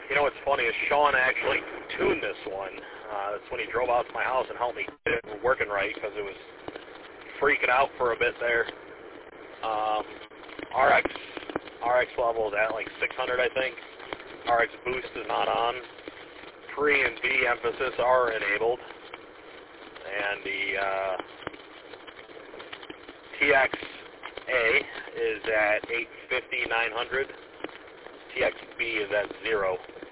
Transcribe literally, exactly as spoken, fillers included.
You know what's funny is Sean actually tuned this one. Uh, that's when he drove out to my house and helped me get it working right because it was freaking out for a bit there. Um, R X R X level is at like six hundred, I think. R X boost is not on. Pre and B emphasis are enabled. And the uh, T X A is at eight fifty, nine hundred. T X B is at zero.